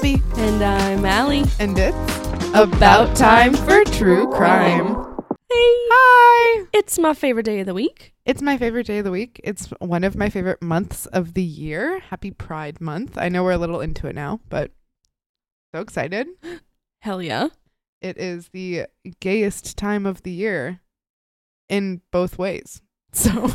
Abby. And I'm Allie. And it's about time for true crime. Hey. Hi. It's my favorite day of the week. It's my favorite day of the week. It's one of my favorite months of the year. Happy Pride Month. I know we're a little into it now, but so excited. Hell yeah. It is the gayest time of the year in both ways. So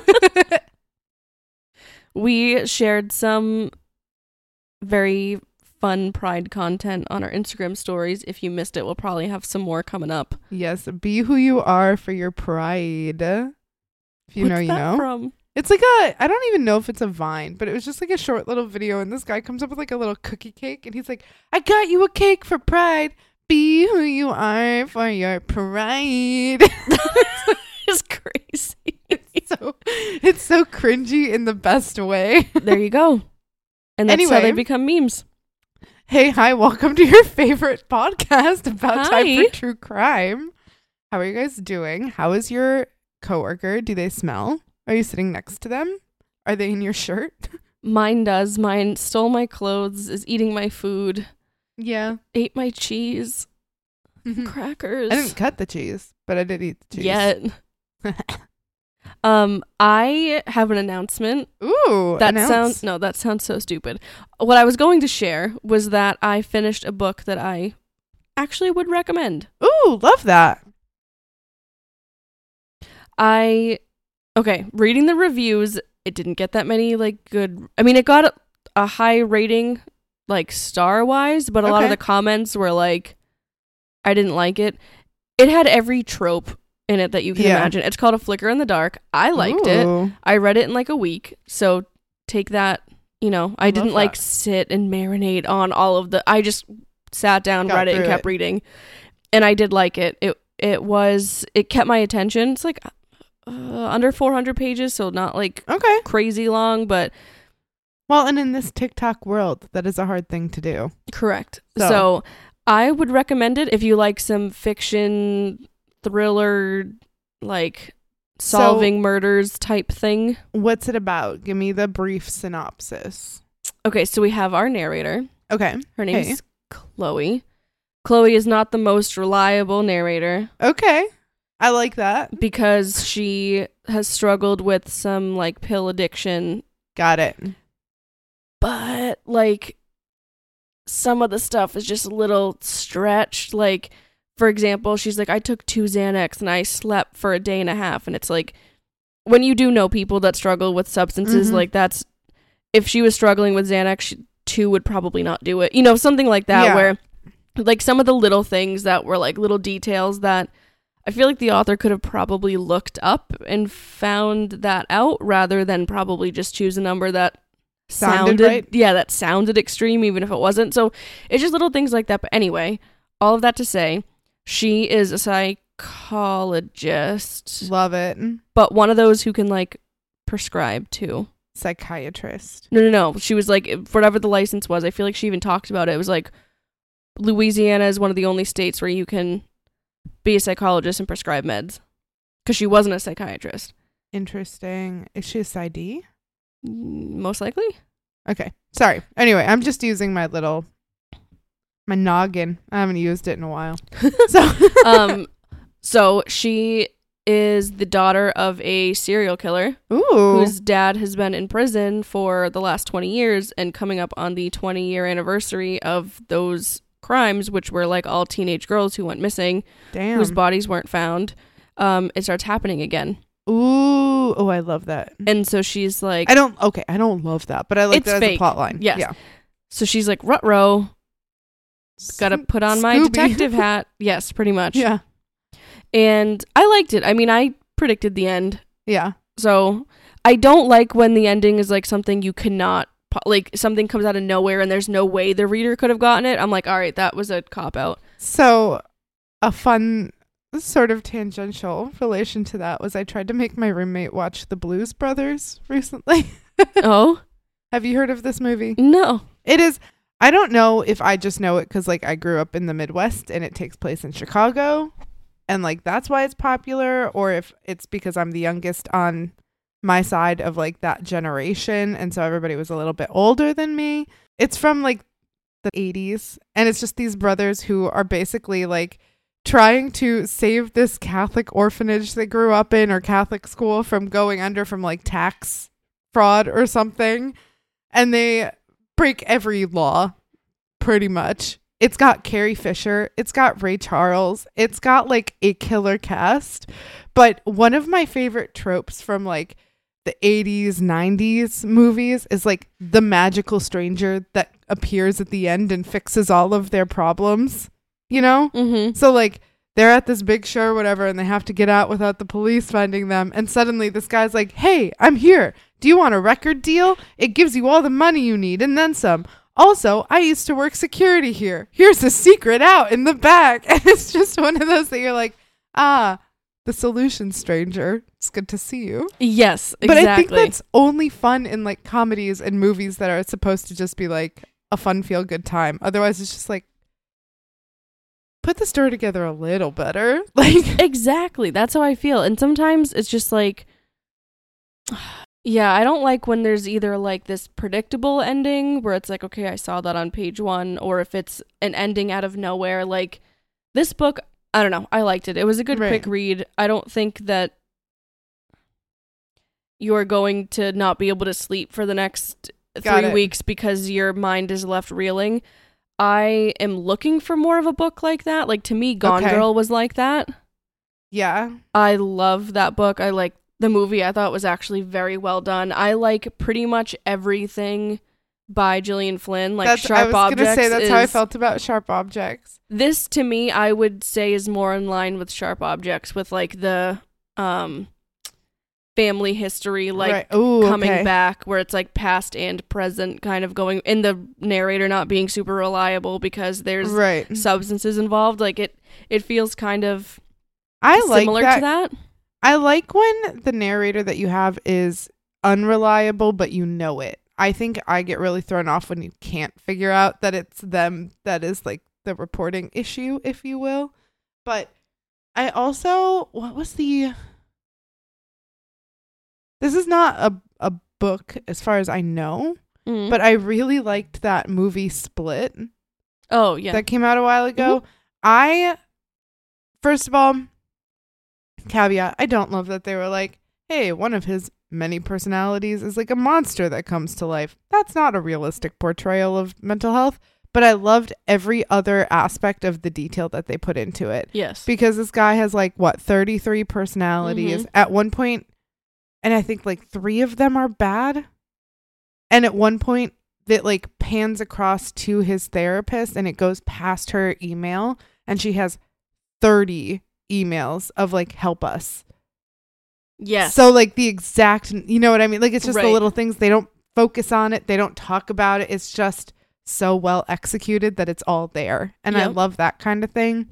we shared some very fun Pride content on our Instagram stories. If you missed it, we'll probably have some more coming up. yes, be who you are for your pride. If you What's know, you that know. from? It's like I don't even know if it's a Vine, but it was just like a short little video, and this guy comes up with like a little cookie cake, and he's like, I got you a cake for Pride. Be who you are for your pride. It's crazy. It's so cringy in the best way. There you go. And that's how Anyway. they become memes. Hey, hi, welcome to your favorite podcast about time Hi. for true crime. How are you guys doing? How is your coworker? Do they smell? Are you sitting next to them? Are they in your shirt? Mine does. Mine stole my clothes, is eating my food, Yeah. ate my cheese, I crackers. didn't cut the cheese, but I did eat the cheese. Yet. I have an announcement. Ooh, That announce. sounds so stupid. What I was going to share was that I finished a book that I actually would recommend. Ooh, love that. Reading the reviews, it didn't get that many good. I mean, it got a high rating star wise, but a lot of Okay. the comments were I didn't like it. It had every trope in it that you can Yeah. imagine. It's called A Flicker in the Dark. I liked it. Ooh. I read it in a week, so take that, I didn't that. sit and marinate on all of I just sat down, Got read it, and through kept it. reading. And I did like it. It kept my attention. It's under 400 pages, so not Okay. crazy long, but Well, and in this TikTok world, that is a hard thing to do. correct. So- So I would recommend it if you like some fiction, thriller, solving murders type thing. What's it about? Give me the brief synopsis. Okay, so we have our narrator. Okay. Her name's Chloe. Chloe is not the most reliable narrator Okay. I like that. because she has struggled with some pill addiction, Got it. but some of the stuff is just a little stretched. For example, she's I took 2 Xanax and I slept for a day and a half, and it's when you do know people that struggle with substances, Mhm. that's if she was struggling with Xanax, 2 would probably not do it. Something like that, Yeah. where some of the little things that were little details that I feel the author could have probably looked up and found that out rather than probably just choose a number that Sounded sounded right? Yeah, that sounded extreme even if it wasn't. So it's just little things like that. But anyway, all of that to say, she is a psychologist, Love it. but one of those who can prescribe too. Psychiatrist. No. She was whatever the license was. I feel she even talked about it. It was Louisiana is one of the only states where you can be a psychologist and prescribe meds because she wasn't a psychiatrist. Interesting. Is she a PsyD? Most likely. Okay. Sorry. Anyway, I'm just using my noggin. I haven't used it in a while. So she is the daughter of a serial killer Ooh. whose dad has been in prison for the last 20 years and coming up on the 20-year anniversary of those crimes, which were all teenage girls who went missing, Damn. whose bodies weren't found. It starts happening again. Ooh. Oh, I love that. And so she's I don't love that, but I like It's that as fake. a plot line. Yes. Yeah. so she's ruh-roh, gotta put on my Scooby. detective hat. Yes, pretty much. Yeah. And I liked it. I mean, I predicted the end. Yeah. So I don't like when the ending is something you cannot, something comes out of nowhere and there's no way the reader could have gotten it. I'm all right, that was a cop-out. So a fun sort of tangential relation to that was I tried to make my roommate watch The Blues Brothers recently. Oh? Have you heard of this movie? No. It is. I don't know if I just know it because I grew up in the Midwest and it takes place in Chicago and that's why it's popular, or if it's because I'm the youngest on my side of that generation and so everybody was a little bit older than me. It's from the 80s, and it's just these brothers who are basically like trying to save this Catholic orphanage they grew up in, or Catholic school, from going under from like tax fraud or something, and they break every law pretty much. It's got Carrie Fisher, it's got Ray Charles, it's got like a killer cast. But one of my favorite tropes from like the 80s, 90s movies is like the magical stranger that appears at the end and fixes all of their problems, you know? Mm-hmm. So like they're at this big show or whatever, and they have to get out without the police finding them. And suddenly this guy's like, hey, I'm here. Do you want a record deal? It gives you all the money you need and then some. Also, I used to work security here. Here's a secret out in the back. And it's just one of those that you're like, the solution, stranger. It's good to see you. Yes, exactly. But I think that's only fun in like comedies and movies that are supposed to just be like a fun, feel good time. Otherwise, it's just like, put the story together a little better. Like, exactly. That's how I feel. And sometimes it's just like, yeah, I don't like when there's either like this predictable ending where it's like, okay, I saw that on page 1, or if it's an ending out of nowhere. Like this book, I don't know. I liked it. It was a good quick read. I don't think that you're going to not be able to sleep for the next 3 weeks because your mind is left reeling. I am looking for more of a book like that. Like to me, Gone Girl was like that. Yeah. I love that book. I like the movie. I thought it was actually very well done. I like pretty much everything by Gillian Flynn. Like Sharp Objects. I was going to say that's how I felt about Sharp Objects. This to me, I would say, is more in line with Sharp Objects, with like the family history, like coming back, where it's like past and present kind of going, and the narrator not being super reliable because there's substances involved. Like it feels kind of similar to that. I like when the narrator that you have is unreliable, but you know it. I think I get really thrown off when you can't figure out that it's them that is like the reporting issue, if you will. But I also, this is not a book as far as I know, but I really liked that movie Split. Oh, yeah. That came out a while ago. First of all, caveat, I don't love that they were like, hey, one of his many personalities is like a monster that comes to life. That's not a realistic portrayal of mental health, but I loved every other aspect of the detail that they put into it. Yes. Because this guy has like, 33 personalities at one point, and I think like 3 of them are bad. And at one point, that like pans across to his therapist and it goes past her email, and she has 30 emails of like, help us. Yes. So like the exact, you know what I mean? Like it's just the little things. They don't focus on it. They don't talk about it. It's just so well executed that it's all there. And I love that kind of thing.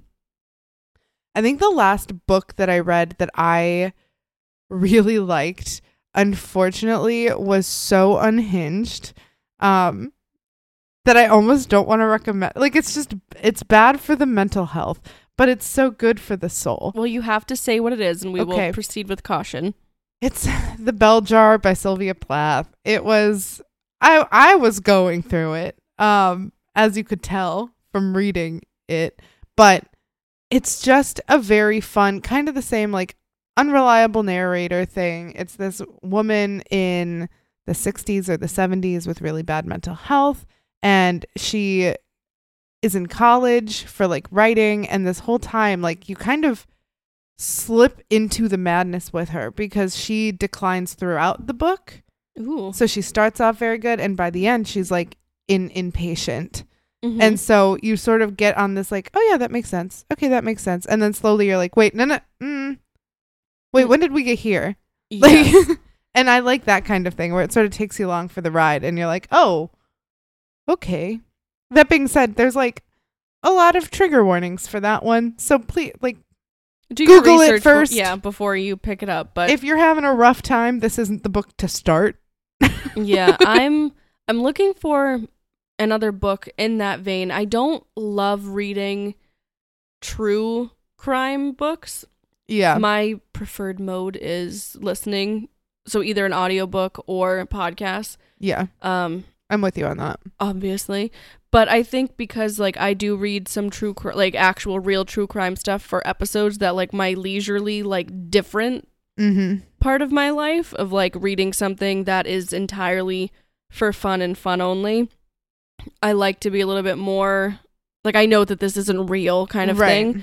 I think the last book that I read that I really liked, unfortunately, was so unhinged that I almost don't want to recommend. Like it's bad for the mental health, but it's so good for the soul. Well, you have to say what it is, and we will proceed with caution. It's The Bell Jar by Sylvia Plath. It was, I was going through it, as you could tell from reading it, but it's just a very fun, kind of the same, like, unreliable narrator thing. It's this woman in the 60s or the 70s with really bad mental health, and she is in college for like writing, and this whole time like you kind of slip into the madness with her because she declines throughout the book. Ooh. So she starts off very good, and by the end she's like inpatient. And so you sort of get on this like, oh yeah, that makes sense. Okay, that makes sense. And then slowly you're like, wait, no. Wait, when did we get here? Yes. Like, and I like that kind of thing where it sort of takes you along for the ride and you're like, oh, okay. That being said, there's like a lot of trigger warnings for that one. So please, like, do Google it first. Before you pick it up. But if you're having a rough time, this isn't the book to start. Yeah, I'm looking for another book in that vein. I don't love reading true crime books. Yeah. My preferred mode is listening. So either an audiobook or podcast. Yeah. I'm with you on that. Obviously. But I think because like I do read some like actual real true crime stuff for episodes that like my leisurely like different part of my life of like reading something that is entirely for fun and fun only. I like to be a little bit more like I know that this isn't real kind of thing.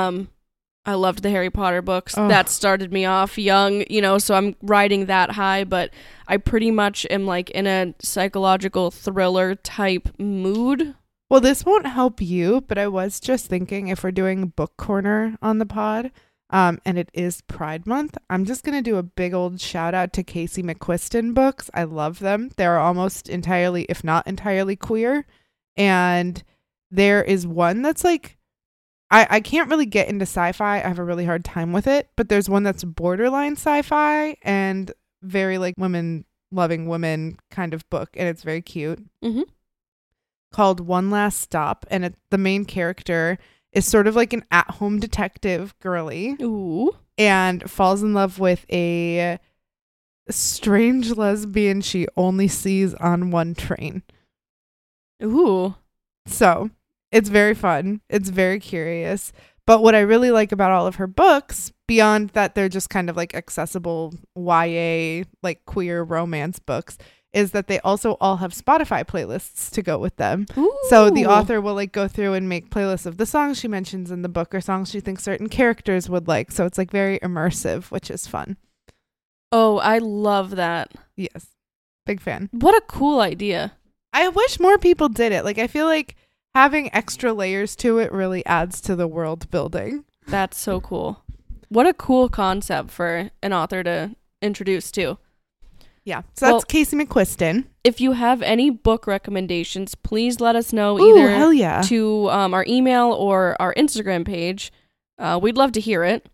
I loved the Harry Potter books. Oh. That started me off young, you know, so I'm riding that high, but I pretty much am like in a psychological thriller type mood. Well, this won't help you, but I was just thinking if we're doing book corner on the pod, and it is Pride Month, I'm just going to do a big old shout out to Casey McQuiston books. I love them. They're almost entirely, if not entirely queer. And there is one that's like, I can't really get into sci-fi. I have a really hard time with it, but there's one that's borderline sci-fi and very like women loving women kind of book, and it's very cute. Called One Last Stop, and the main character is sort of like an at-home detective girly. Ooh. And falls in love with a strange lesbian she only sees on one train. Ooh. So it's very fun. It's very curious. But what I really like about all of her books, beyond that they're just kind of like accessible YA, like queer romance books, is that they also all have Spotify playlists to go with them. Ooh. So the author will like go through and make playlists of the songs she mentions in the book or songs she thinks certain characters would like. So it's like very immersive, which is fun. Oh, I love that. Yes. Big fan. What a cool idea. I wish more people did it. Like, I feel like having extra layers to it really adds to the world building. That's so cool. What a cool concept for an author to introduce too. Yeah. So that's Casey McQuiston. If you have any book recommendations, please let us know either hell yeah. to our email or our Instagram page. We'd love to hear it.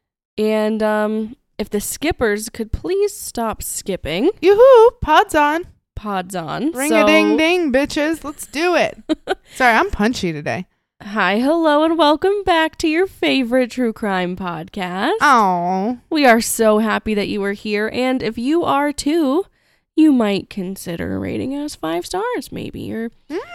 And if the skippers could please stop skipping. Yoo-hoo! Pod's on. Pod's on. Ring-a-ding-ding, bitches. Let's do it. Sorry, I'm punchy today. Hi, hello, and welcome back to your favorite true crime podcast. Oh, we are so happy that you are here, and if you are too, you might consider rating us 5 stars, maybe, or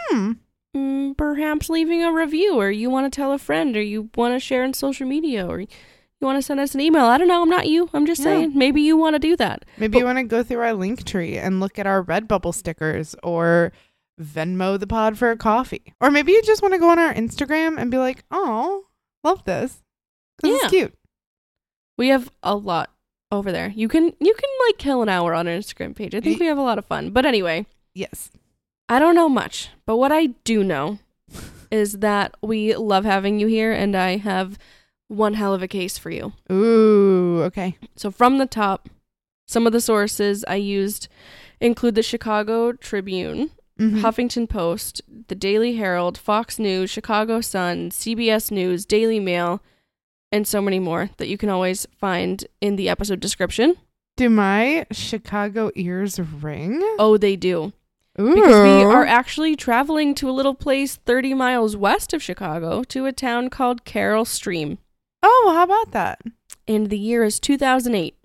perhaps leaving a review, or you want to tell a friend, or you want to share on social media, or you want to send us an email. I don't know. I'm not you. I'm just saying. Maybe you want to do that. Maybe you want to go through our link tree and look at our Redbubble stickers, or Venmo the pod for a coffee. Or maybe you just want to go on our Instagram and be like, oh, love this. Because it's cute. We have a lot over there. You can like kill an hour on our Instagram page. I think we have a lot of fun. But anyway. Yes. I don't know much. But what I do know is that we love having you here. And I have one hell of a case for you. Ooh, okay. So from the top, some of the sources I used include the Chicago Tribune, Huffington Post, the Daily Herald, Fox News, Chicago Sun, CBS News, Daily Mail, and so many more that you can always find in the episode description. Do my Chicago ears ring? Oh, they do. Ooh. Because we are actually traveling to a little place 30 miles west of Chicago to a town called Carol Stream. Oh, how about that? And the year is 2008.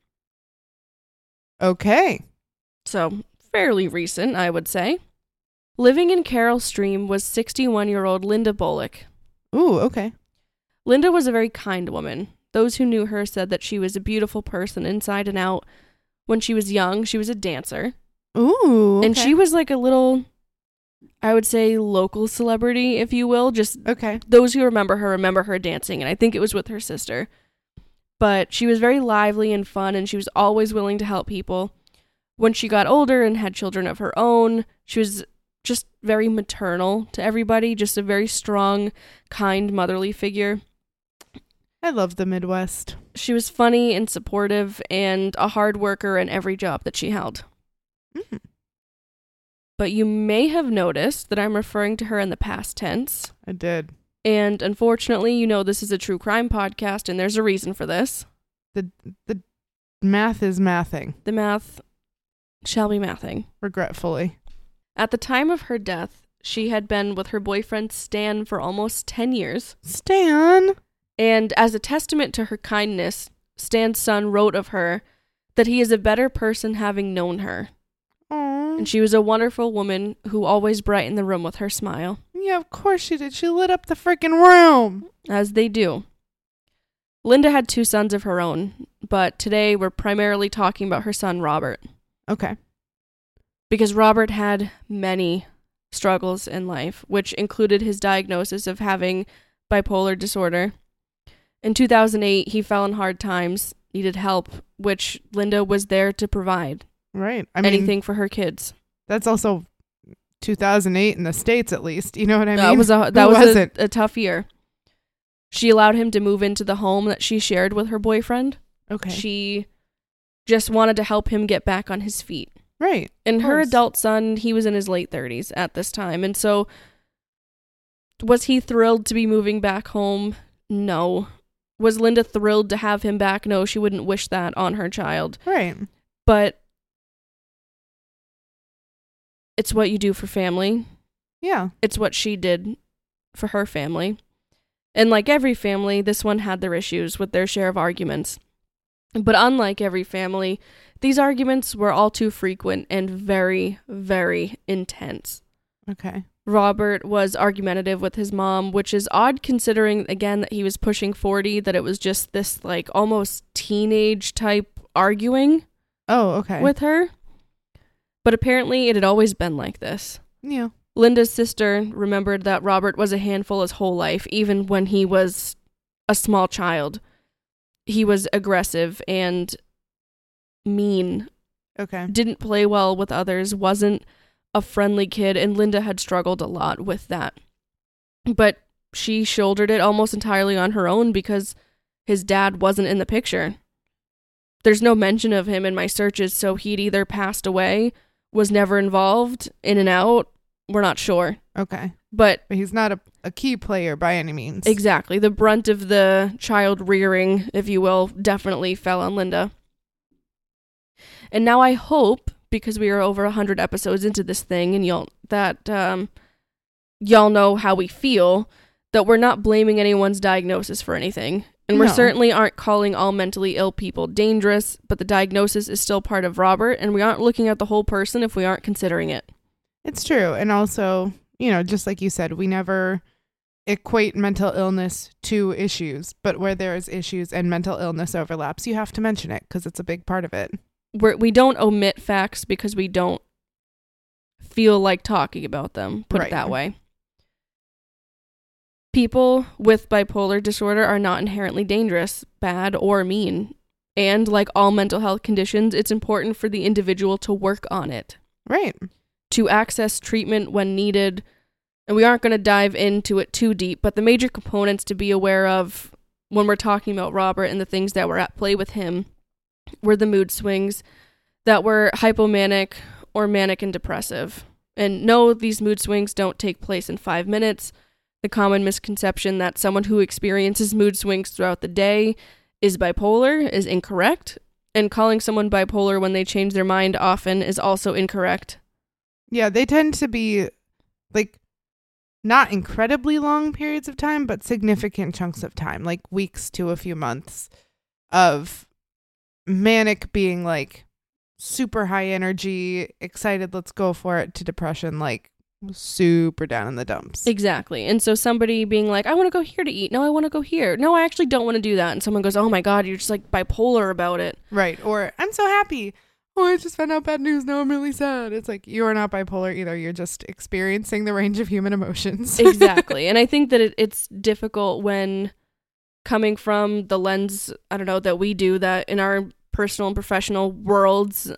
Okay. So, fairly recent, I would say. Living in Carol Stream was 61-year-old Linda Bullock. Ooh, okay. Linda was a very kind woman. Those who knew her said that she was a beautiful person inside and out. When she was young, she was a dancer. Ooh, okay. And she was like a little, I would say, local celebrity, if you will. Just those who remember her dancing, and I think it was with her sister. But she was very lively and fun, and she was always willing to help people. When she got older and had children of her own, she was just very maternal to everybody, just a very strong, kind, motherly figure. I love the Midwest. She was funny and supportive and a hard worker in every job that she held. But you may have noticed that I'm referring to her in the past tense. I did. And unfortunately, you know this is a true crime podcast, and there's a reason for this. The math is mathing. The math shall be mathing. Regretfully. At the time of her death, she had been with her boyfriend Stan for almost 10 years. Stan! And as a testament to her kindness, Stan's son wrote of her that he is a better person having known her. Aww. And she was a wonderful woman who always brightened the room with her smile. Yeah, of course she did. She lit up the freaking room. As they do. Linda had 2 sons of her own, but today we're primarily talking about her son, Robert. Okay. Because Robert had many struggles in life, which included his diagnosis of having bipolar disorder. In 2008, he fell in hard times, needed help, which Linda was there to provide. Right. I mean, anything for her kids. That's also 2008 in the States, at least. You know what I mean? That was a tough year. She allowed him to move into the home that she shared with her boyfriend. Okay. She just wanted to help him get back on his feet. Right. And her adult son, he was in his late 30s at this time. And so, was he thrilled to be moving back home? No. Was Linda thrilled to have him back? No, she wouldn't wish that on her child. Right. But it's what you do for family. Yeah. It's what she did for her family. And like every family, this one had their issues with their share of arguments. But unlike every family, these arguments were all too frequent and very, very intense. Okay. Robert was argumentative with his mom, which is odd considering, again, that he was pushing 40, that it was just this like almost teenage type arguing with her. But apparently it had always been like this. Yeah. Linda's sister remembered that Robert was a handful his whole life, even when he was a small child. He was aggressive and mean. Okay. Didn't play well with others, wasn't a friendly kid, and Linda had struggled a lot with that. But she shouldered it almost entirely on her own because his dad wasn't in the picture. There's no mention of him in my searches, so he'd either passed away, was never involved, in and out. We're not sure. Okay. But he's not a key player by any means. Exactly. The brunt of the child rearing, if you will, definitely fell on Linda. And now I hope, because we are over 100 episodes into this thing, and y'all know how we feel, that we're not blaming anyone's diagnosis for anything. And we certainly aren't calling all mentally ill people dangerous, but the diagnosis is still part of Robert, and we aren't looking at the whole person if we aren't considering it. It's true. And also, just like you said, we never equate mental illness to issues, but where there is issues and mental illness overlaps, you have to mention it because it's a big part of it. We don't omit facts because we don't feel like talking about them, put it that way. People with bipolar disorder are not inherently dangerous, bad, or mean. And like all mental health conditions, it's important for the individual to work on it. Right. To access treatment when needed. And we aren't going to dive into it too deep, but the major components to be aware of when we're talking about Robert and the things that were at play with him were the mood swings that were hypomanic or manic and depressive. And no, these mood swings don't take place in 5 minutes. The common misconception that someone who experiences mood swings throughout the day is bipolar is incorrect. And calling someone bipolar when they change their mind often is also incorrect. Yeah, they tend to be like not incredibly long periods of time, but significant chunks of time, like weeks to a few months of manic being like super high energy, excited, let's go for it, to depression, like super down in the dumps. Exactly. And so somebody being like, I want to go here to eat. No, I want to go here. No, I actually don't want to do that. And someone goes, oh my God, you're just like bipolar about it. Right. Or I'm so happy. Oh, I just found out bad news. Now I'm really sad. It's like, you are not bipolar either. You're just experiencing the range of human emotions. Exactly. And I think that it's difficult when coming from the lens, I don't know, that we do, that in our personal and professional worlds,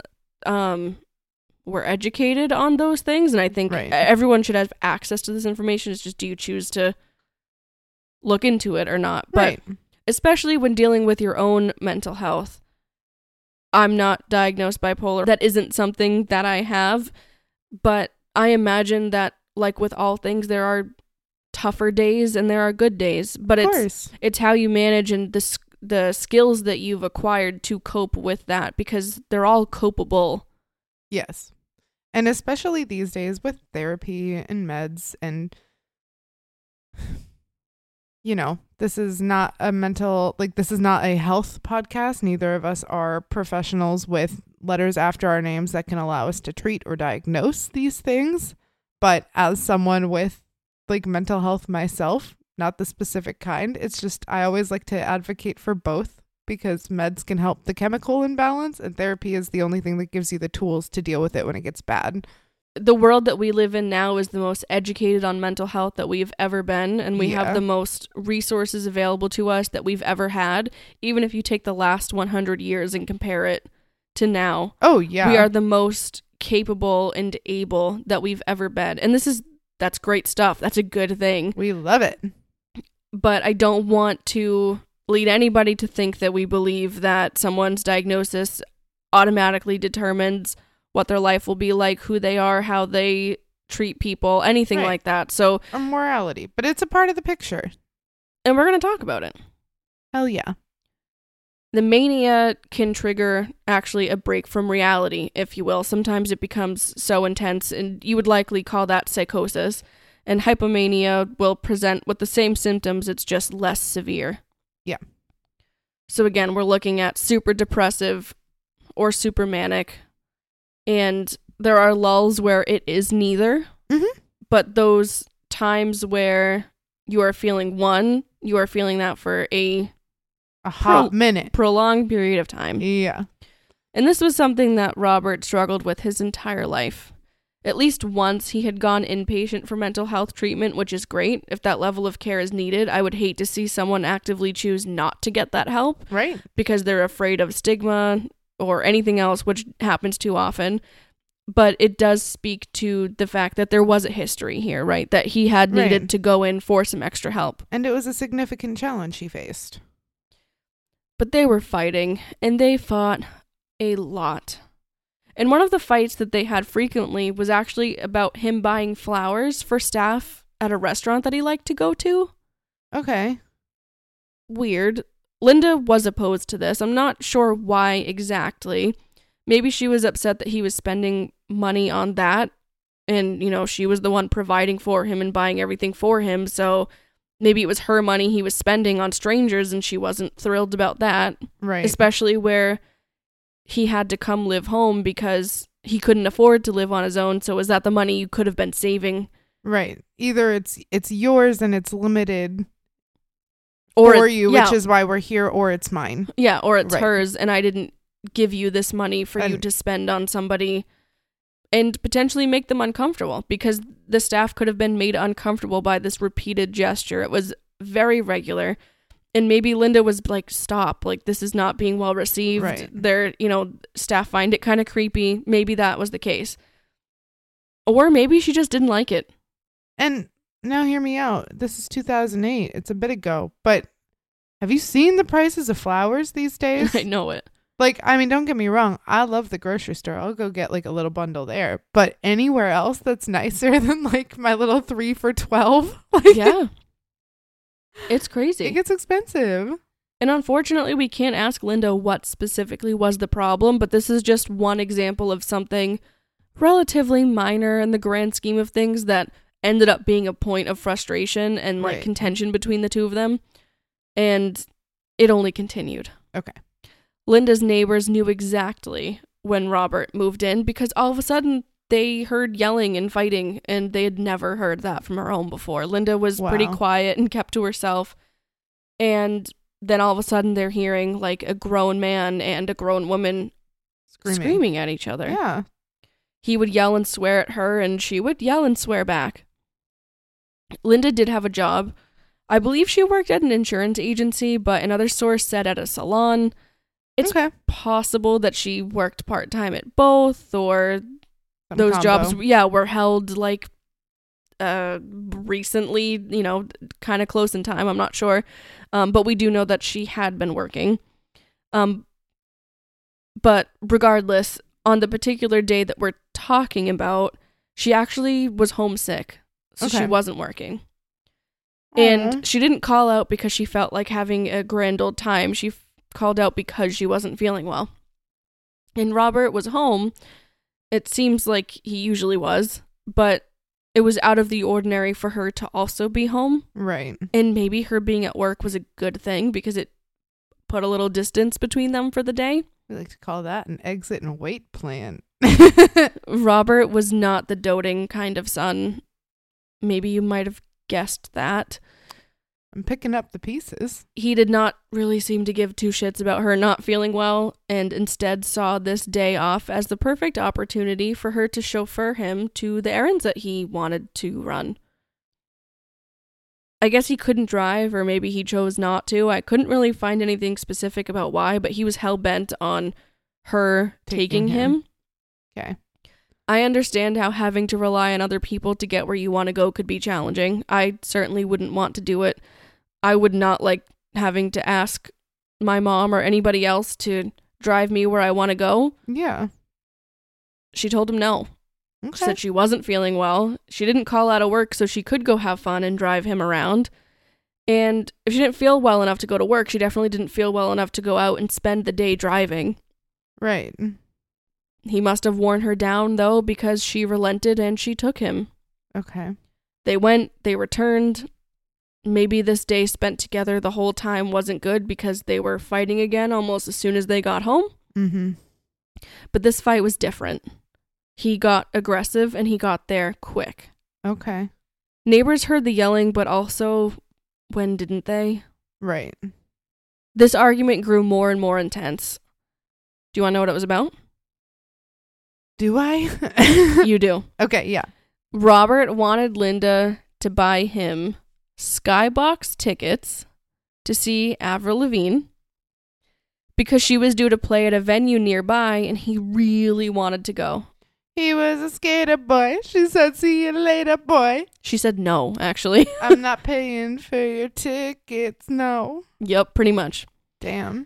we're educated on those things. And I think everyone should have access to this information. It's just, do you choose to look into it or not? But especially when dealing with your own mental health. I'm not diagnosed bipolar. That isn't something that I have, but I imagine that, like with all things, there are tougher days and there are good days, but it's how you manage and the skills that you've acquired to cope with that, because they're all copable. Yes. And especially these days with therapy and meds and this is not this is not a health podcast. Neither of us are professionals with letters after our names that can allow us to treat or diagnose these things. But as someone with like mental health myself, not the specific kind, it's just I always like to advocate for both because meds can help the chemical imbalance and therapy is the only thing that gives you the tools to deal with it when it gets bad. The world that we live in now is the most educated on mental health that we've ever been, and we have the most resources available to us that we've ever had. Even if you take the last 100 years and compare it to now. Oh, yeah. We are the most capable and able that we've ever been. And that's great stuff. That's a good thing. We love it. But I don't want to lead anybody to think that we believe that someone's diagnosis automatically determines what their life will be like, who they are, how they treat people, anything like that. So, or morality, but it's a part of the picture. And we're going to talk about it. Hell yeah. The mania can trigger actually a break from reality, if you will. Sometimes it becomes so intense, and you would likely call that psychosis. And hypomania will present with the same symptoms, it's just less severe. Yeah. So again, we're looking at super depressive or super manic. And there are lulls where it is neither. Mm-hmm. But those times where you are feeling that for a hot minute. Prolonged period of time. Yeah. And this was something that Robert struggled with his entire life. At least once he had gone inpatient for mental health treatment, which is great. If that level of care is needed, I would hate to see someone actively choose not to get that help. Right. Because they're afraid of stigma or anything else, which happens too often. But it does speak to the fact that there was a history here, right? That he had needed to go in for some extra help. And it was a significant challenge he faced. But they were fighting, and they fought a lot. And one of the fights that they had frequently was actually about him buying flowers for staff at a restaurant that he liked to go to. Okay. Weird. Linda was opposed to this. I'm not sure why exactly. Maybe she was upset that he was spending money on that. And, she was the one providing for him and buying everything for him. So maybe it was her money he was spending on strangers and she wasn't thrilled about that. Right. Especially where he had to come live home because he couldn't afford to live on his own. So is that the money you could have been saving? Right. Either it's yours and it's limited for you, which is why we're here, or it's mine. Yeah, or it's hers and I didn't give you this money for you to spend on somebody and potentially make them uncomfortable because the staff could have been made uncomfortable by this repeated gesture. It was very regular. And maybe Linda was like, stop, like this is not being well received. Right. They're, staff find it kind of creepy. Maybe that was the case. Or maybe she just didn't like it. And now hear me out. This is 2008. It's a bit ago. But have you seen the prices of flowers these days? I know it. Don't get me wrong. I love the grocery store. I'll go get like a little bundle there. But anywhere else that's nicer than like my little 3 for $12. Yeah. It's crazy. It gets expensive. And unfortunately, we can't ask Linda what specifically was the problem, but this is just one example of something relatively minor in the grand scheme of things that ended up being a point of frustration and contention between the two of them. And it only continued. Okay. Linda's neighbors knew exactly when Robert moved in because all of a sudden they heard yelling and fighting, and they had never heard that from her home before. Linda was pretty quiet and kept to herself. And then all of a sudden they're hearing like a grown man and a grown woman screaming at each other. Yeah. He would yell and swear at her, and she would yell and swear back. Linda did have a job. I believe she worked at an insurance agency, but another source said at a salon. It's possible that she worked part-time at both, or those jobs, were held like recently, kind of close in time. I'm not sure. But we do know that she had been working. But regardless, on the particular day that we're talking about, she actually was homesick. So she wasn't working. And she didn't call out because she felt like having a grand old time. She called out because she wasn't feeling well. And Robert was home. It seems like he usually was, but it was out of the ordinary for her to also be home. Right. And maybe her being at work was a good thing because it put a little distance between them for the day. We like to call that an exit and wait plan. Robert was not the doting kind of son. Maybe you might have guessed that. I'm picking up the pieces. He did not really seem to give two shits about her not feeling well, and instead saw this day off as the perfect opportunity for her to chauffeur him to the errands that he wanted to run. I guess he couldn't drive, or maybe he chose not to. I couldn't really find anything specific about why, but he was hell-bent on her taking him. Okay. I understand how having to rely on other people to get where you want to go could be challenging. I certainly wouldn't want to do it. I would not like having to ask my mom or anybody else to drive me where I want to go. Yeah. She told him no. Okay. She said she wasn't feeling well. She didn't call out of work so she could go have fun and drive him around. And if she didn't feel well enough to go to work, she definitely didn't feel well enough to go out and spend the day driving. Right. He must have worn her down, though, because she relented and she took him. Okay. They went, they returned. Maybe this day spent together the whole time wasn't good because they were fighting again almost as soon as they got home. Mm-hmm. But this fight was different. He got aggressive and he got there quick. Okay. Neighbors heard the yelling, but also, when didn't they? Right. This argument grew more and more intense. Do you want to know what it was about? Do I? You do. Okay, yeah. Robert wanted Linda to buy him Skybox tickets to see Avril Lavigne because she was due to play at a venue nearby and he really wanted to go. He was a skater boy. She said, see you later, boy. She said no, actually. I'm not paying for your tickets, no. Yep, pretty much. Damn.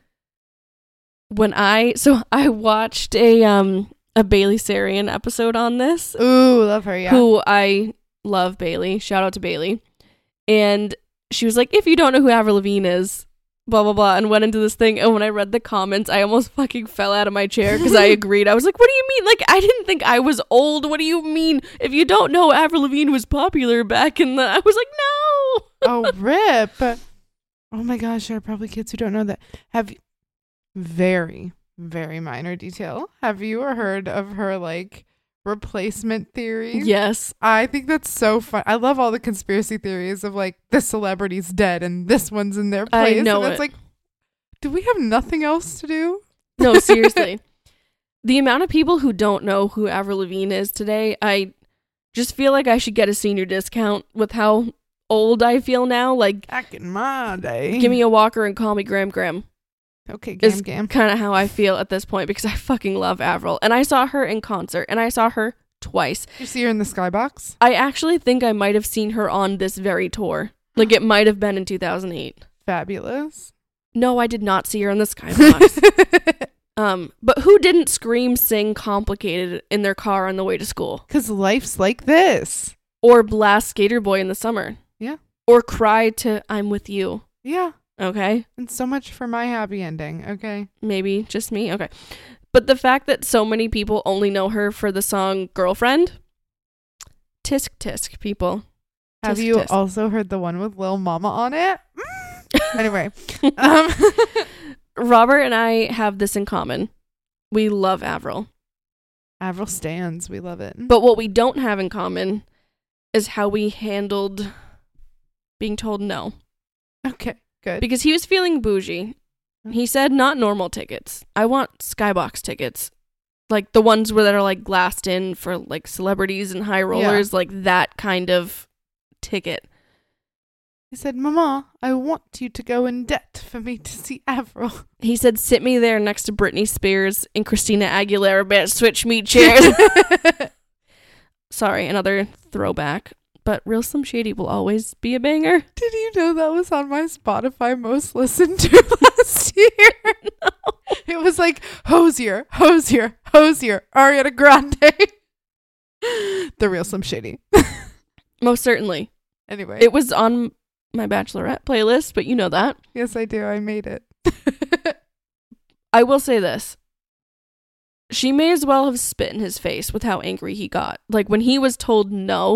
I watched a Bailey Sarian episode on this. Ooh, love her, yeah. Who I love, Bailey. Shout out to Bailey. And she was like, if you don't know who Avril Lavigne is, blah, blah, blah, and went into this thing. And when I read the comments, I almost fucking fell out of my chair because I agreed. I was like, what do you mean? Like, I didn't think I was old. What do you mean? If you don't know, Avril Lavigne was popular back in the... I was like, no! Oh, rip. Oh my gosh, there are probably kids who don't know that. Have you... Very, very minor detail. Have you heard of her, like, replacement theory? Yes. I think that's so fun. I love all the conspiracy theories of, like, this celebrity's dead and this one's in their place. I know and it's it. like, do we have nothing else to do? No, seriously. The amount of people who don't know who Avril Lavigne is today, I just feel like I should get a senior discount with how old I feel now. Like, Back in my day. give me a walker and call me Graham Graham. Okay, Is Gam. kind of how I feel at this point because I fucking love Avril. And I saw her in concert and I saw her twice. Did you see her in the Skybox? I actually think I might have seen her on this very tour. Like, it might have been in 2008. Fabulous. No, I did not see her in the Skybox. But who didn't scream, sing Complicated in their car on the way to school? Because life's like this. Or blast Skater Boy in the summer? Yeah. Or cry to I'm With You? Yeah. Okay. And so much for my happy ending. Okay. Maybe just me? Okay. But the fact that so many people only know her for the song Girlfriend, tisk tisk, people. Have Tisk, you tisk. also heard the one with Lil Mama on it? Anyway. Robert and I have this in common. We love Avril. Avril stands. We love it. But what we don't have in common is how we handled being told no. Okay, good. Because he was feeling bougie. He said, not normal tickets. I want Skybox tickets. Like the ones that are like glassed in for like celebrities and high rollers, like that kind of ticket. He said, Mama, I want you to go in debt for me to see Avril. He said, sit me there next to Britney Spears and Christina Aguilera, but switch me chairs. Sorry, another throwback. But Real Slim Shady will always be a banger. Did you know that was on my Spotify most listened to last year? No. It was like Hosier, Hosier, Hosier, Ariana Grande. The Real Slim Shady. Most certainly. Anyway. It was on my Bachelorette playlist, but you know that. Yes, I do. I made it. I will say this. She may as well have spit in his face with how angry he got. Like when he was told no.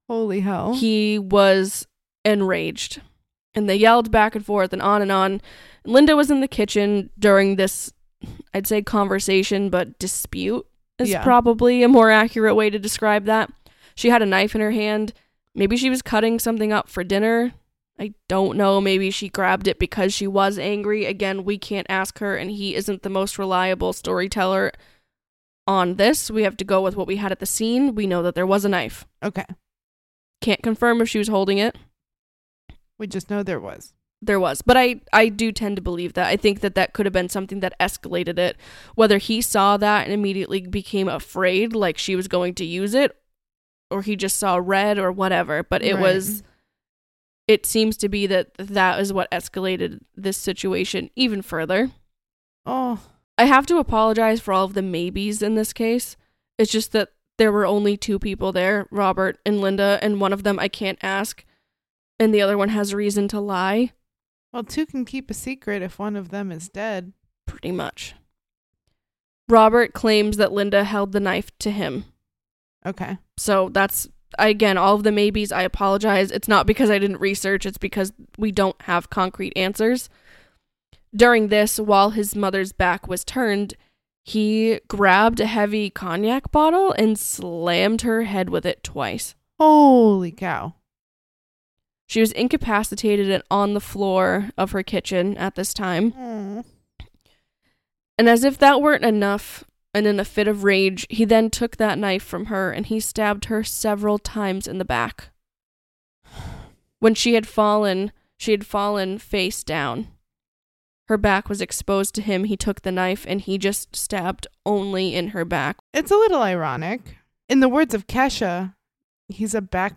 Holy hell. He was enraged. And they yelled back and forth and on and on. Linda was in the kitchen during this, I'd say conversation, but dispute is probably a more accurate way to describe that. She had a knife in her hand. Maybe she was cutting something up for dinner. I don't know. Maybe she grabbed it because she was angry. Again, we can't ask her, and he isn't the most reliable storyteller on this. We have to go with what we had at the scene. We know that there was a knife. Okay. Can't confirm if she was holding it. We just know there was. There was. But I do tend to believe that. I think that could have been something that escalated it. Whether he saw that and immediately became afraid, like she was going to use it, or he just saw red or whatever. But it seems to be that is what escalated this situation even further. Oh. I have to apologize for all of the maybes in this case. It's just that there were only two people there, Robert and Linda, and one of them I can't ask, and the other one has a reason to lie. Well, two can keep a secret if one of them is dead. Pretty much. Robert claims that Linda held the knife to him. Okay. So that's, again, all of the maybes, I apologize. It's not because I didn't research, it's because we don't have concrete answers. During this, while his mother's back was turned, he grabbed a heavy cognac bottle and slammed her head with it twice. Holy cow. She was incapacitated and on the floor of her kitchen at this time. Mm. And as if that weren't enough, and in a fit of rage, he then took that knife from her and he stabbed her several times in the back. When she had fallen face down. Her back was exposed to him. He took the knife and he just stabbed only in her back. It's a little ironic. In the words of Kesha, he's a back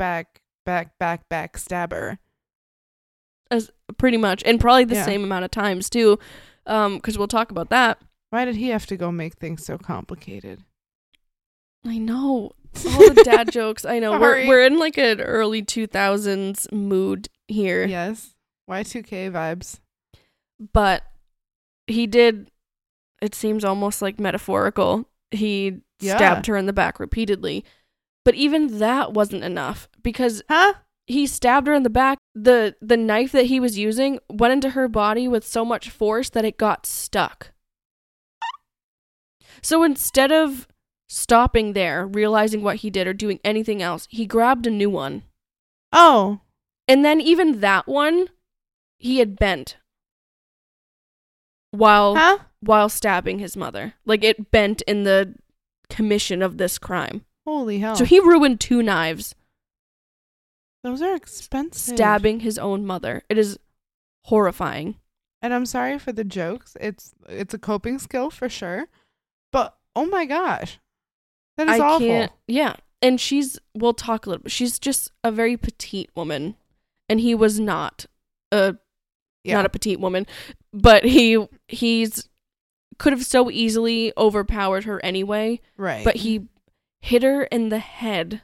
stabber. As pretty much, and probably the same amount of times too, because we'll talk about that. Why did he have to go make things so complicated? I know. All the dad jokes. I know. We're in like an early 2000s mood here. Yes. Y2K vibes. But he did, it seems almost like metaphorical. He stabbed her in the back repeatedly. But even that wasn't enough because he stabbed her in the back. The knife that he was using went into her body with so much force that it got stuck. So instead of stopping there, realizing what he did or doing anything else, he grabbed a new one. Oh. And then even that one, he had bent while stabbing his mother. Like it bent in the commission of this crime. Holy hell. So he ruined 2 knives. Those are expensive. Stabbing his own mother. It is horrifying. And I'm sorry for the jokes. It's a coping skill for sure. But oh my gosh. That is awful. Yeah. And we'll talk a little bit. She's just a very petite woman. And he was not not a petite woman, but he's could have so easily overpowered her anyway. Right. But he hit her in the head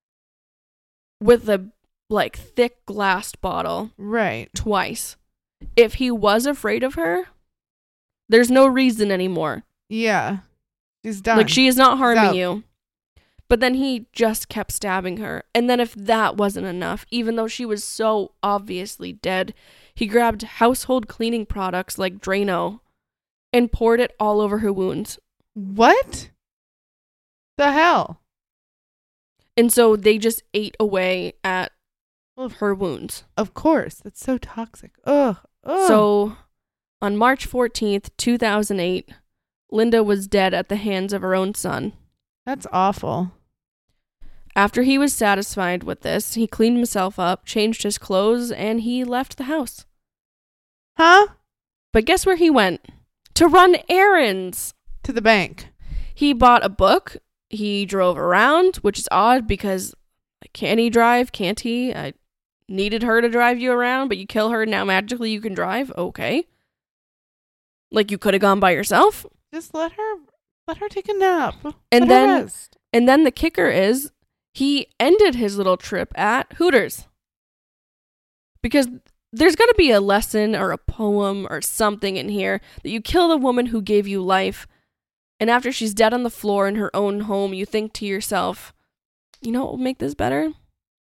with a thick glass bottle. Right. Twice. If he was afraid of her, there's no reason anymore. Yeah. She's done. Like she is not harming you. But then he just kept stabbing her. And then if that wasn't enough, even though she was so obviously dead, he grabbed household cleaning products like Drano and poured it all over her wounds. What the hell? And so they just ate away at her wounds. Of course. That's so toxic. Ugh. So on March 14th, 2008, Linda was dead at the hands of her own son. That's awful. After he was satisfied with this, he cleaned himself up, changed his clothes, and he left the house. Huh? But guess where he went? To run errands. To the bank. He bought a book. He drove around, which is odd because can he drive? Can't he? I needed her to drive you around, but you kill her, now magically you can drive? Okay. Like you could have gone by yourself? Just let her take a nap. And then the kicker is he ended his little trip at Hooters. Because there's got to be a lesson or a poem or something in here that you kill the woman who gave you life, and after she's dead on the floor in her own home, you think to yourself, you know what will make this better?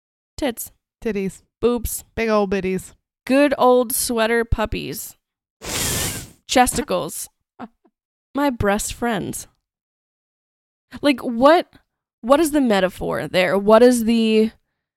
Tits. Titties. Boobs. Big old bitties. Good old sweater puppies. Chesticles. My breast friends. Like, what is the metaphor there? What is the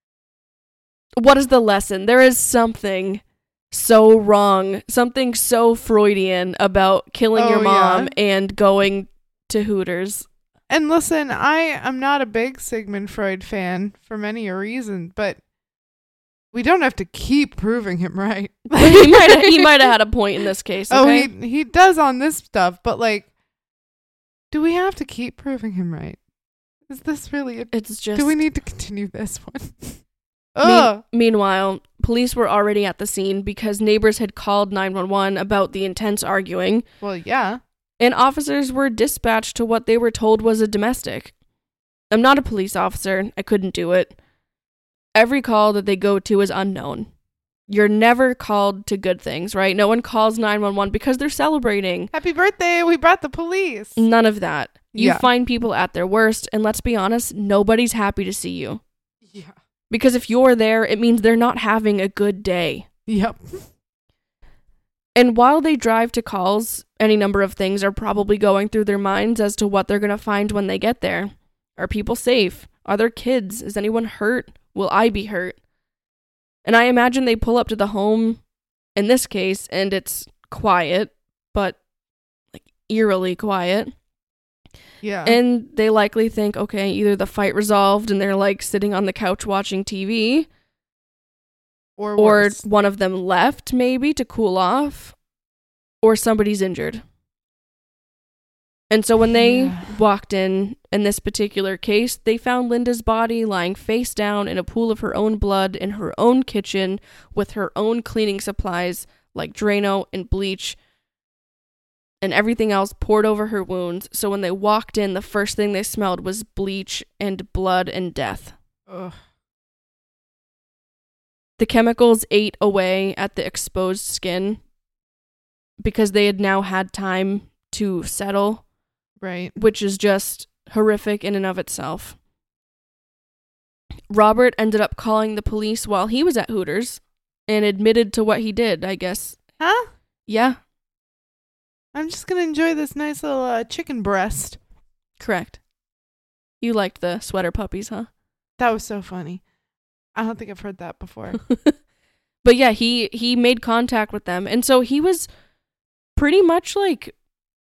lesson? There is something so wrong, something so Freudian about killing your mom and going to Hooters. And listen, I am not a big Sigmund Freud fan for many a reason, but we don't have to keep proving him right. he might have had a point in this case. Okay? Oh, he does on this stuff, but like, do we have to keep proving him right? Is this really it's just... Do we need to continue this one? Meanwhile, police were already at the scene because neighbors had called 911 about the intense arguing. Well, yeah. And officers were dispatched to what they were told was a domestic. I'm not a police officer. I couldn't do it. Every call that they go to is unknown. You're never called to good things, right? No one calls 911 because they're celebrating. Happy birthday, we brought the police. None of that. You Yeah. find people at their worst, and let's be honest, nobody's happy to see you. Yeah. Because if you're there, it means they're not having a good day. Yep. And while they drive to calls, any number of things are probably going through their minds as to what they're going to find when they get there. Are people safe? Are there kids? Is anyone hurt? Will I be hurt? And I imagine they pull up to the home in this case, and it's quiet, but like eerily quiet. Yeah. And they likely think, okay, either the fight resolved and they're like sitting on the couch watching TV, or or one of them left maybe to cool off, or somebody's injured. And so when they walked in this particular case, they found Linda's body lying face down in a pool of her own blood in her own kitchen with her own cleaning supplies like Drano and bleach and everything else poured over her wounds. So when they walked in, the first thing they smelled was bleach and blood and death. Ugh. The chemicals ate away at the exposed skin because they had now had time to settle. Right. Which is just horrific in and of itself. Robert ended up calling the police while he was at Hooters and admitted to what he did, I guess. Huh? Yeah. I'm just going to enjoy this nice little chicken breast. Correct. You liked the sweater puppies, huh? That was so funny. I don't think I've heard that before. But yeah, he made contact with them. And so he was pretty much like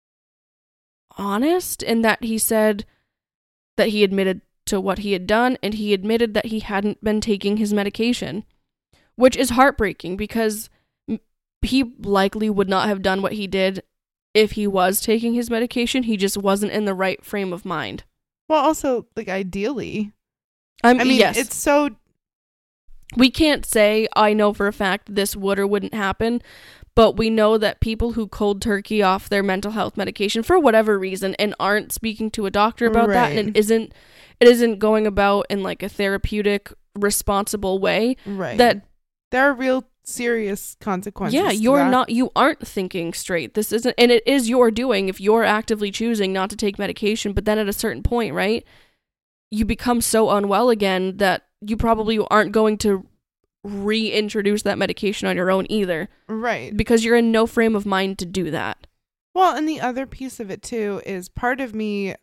honest in that he said that he admitted to what he had done, and he admitted that he hadn't been taking his medication, which is heartbreaking because he likely would not have done what he did if he was taking his medication. He just wasn't in the right frame of mind. Well, also, like, ideally. I mean, yes. It's so... We can't say, I know for a fact this would or wouldn't happen, but we know that people who cold turkey off their mental health medication for whatever reason and aren't speaking to a doctor about that, and it isn't going about in like a therapeutic, responsible way. Right. That there are real serious consequences. Yeah, you aren't thinking straight. This isn't, and it is your doing if you're actively choosing not to take medication, but then at a certain point, right, you become so unwell again that you probably aren't going to reintroduce that medication on your own either. Right. Because you're in no frame of mind to do that. Well, and the other piece of it too is part of me,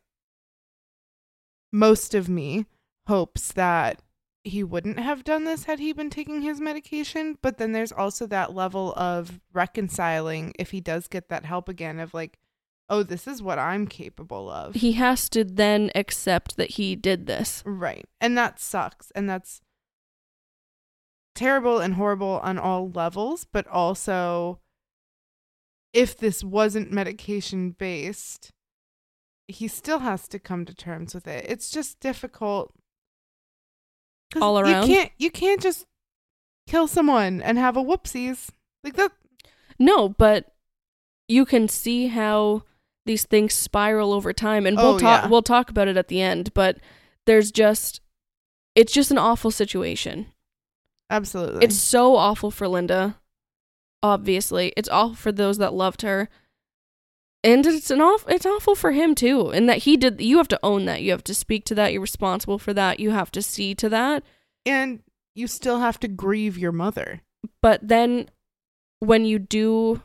most of me, hopes that he wouldn't have done this had he been taking his medication. But then there's also that level of reconciling if he does get that help again of like, oh, this is what I'm capable of. He has to then accept that he did this. Right. And that sucks. And that's terrible and horrible on all levels. But also, if this wasn't medication based, he still has to come to terms with it. It's just difficult. All around? You can't just kill someone and have a whoopsies. Like that. No, but you can see how these things spiral over time, and we'll talk about it at the end, but it's just an awful situation. Absolutely. It's so awful for Linda. Obviously, it's awful for those that loved her. And it's awful for him too. And that you have to own that. You have to speak to that. You're responsible for that. You have to see to that. And you still have to grieve your mother. But then when you do,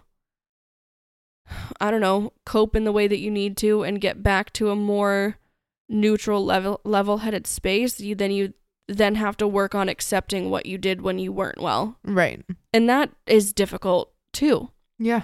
I don't know, cope in the way that you need to and get back to a more neutral level-headed space, you then have to work on accepting what you did when you weren't well. Right. And that is difficult too. Yeah.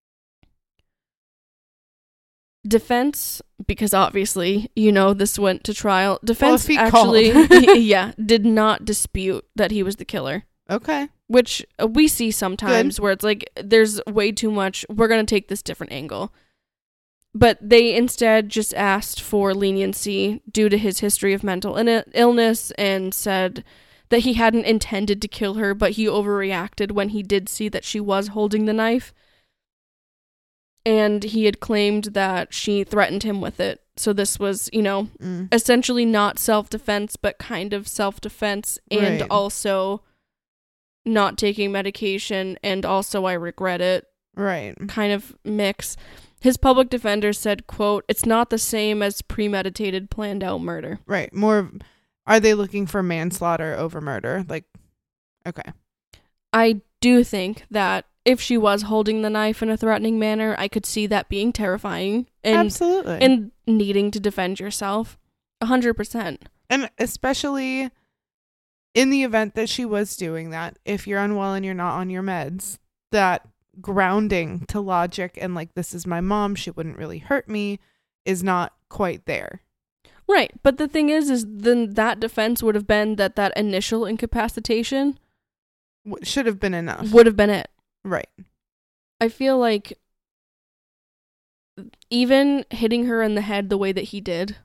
Defense, because obviously, this went to trial. Defense he actually, called. did not dispute that he was the killer. Okay. Which we see sometimes where it's like, there's way too much, we're going to take this different angle. But they instead just asked for leniency due to his history of mental illness and said that he hadn't intended to kill her, but he overreacted when he did see that she was holding the knife. And he had claimed that she threatened him with it. So this was, essentially not self-defense, but kind of self-defense, and Right. also not taking medication, and also I regret it. Right. Kind of mix. His public defender said, quote, "It's not the same as premeditated, planned out murder." Right. More, are they looking for manslaughter over murder? Like, okay. I do think that if she was holding the knife in a threatening manner, I could see that being terrifying and Absolutely. and needing to defend yourself 100%. And especially in the event that she was doing that, if you're unwell and you're not on your meds, that grounding to logic and like, this is my mom, she wouldn't really hurt me, is not quite there. Right. But the thing is then that defense would have been that initial incapacitation Should have been enough. would have been it. Right. I feel like even hitting her in the head the way that he did,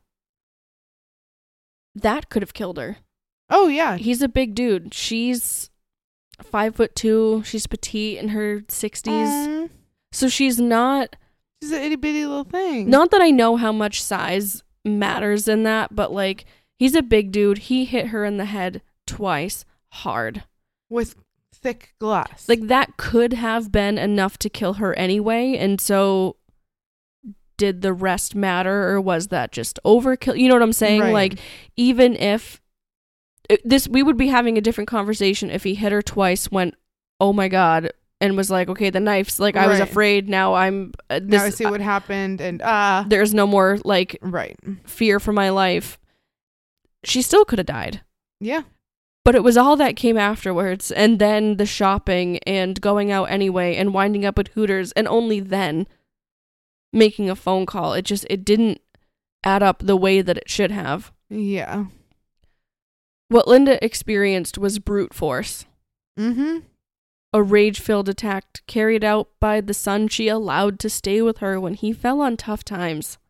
that could have killed her. Oh, yeah. He's a big dude. She's 5'2". She's petite in her 60s. So she's not... She's an itty bitty little thing. Not that I know how much size matters in that, but like, he's a big dude. He hit her in the head twice, hard. With thick glass. Like, that could have been enough to kill her anyway, and so did the rest matter, or was that just overkill? You know what I'm saying? Right. Like, even if we would be having a different conversation if he hit her twice, went, oh my god, and was like, okay, the knife's like, I was Right. afraid, now I'm now I see what happened, and there's no more like right. fear for my life. She still could have died. Yeah. But it was all that came afterwards, and then the shopping and going out anyway and winding up at Hooters, and only then making a phone call. It didn't add up the way that it should have. Yeah. What Linda experienced was brute force. Mm-hmm. A rage-filled attack carried out by the son she allowed to stay with her when he fell on tough times.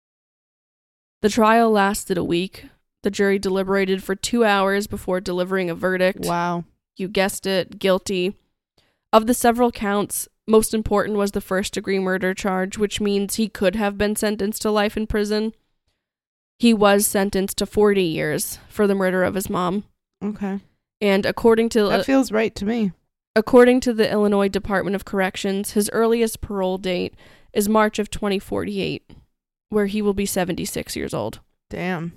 The trial lasted a week. The jury deliberated for 2 hours before delivering a verdict. Wow. You guessed it, guilty. Of the several counts, most important was the first-degree murder charge, which means he could have been sentenced to life in prison. He was sentenced to 40 years for the murder of his mom. Okay. And according to That feels right to me. According to the Illinois Department of Corrections, his earliest parole date is March of 2048, where he will be 76 years old. Damn.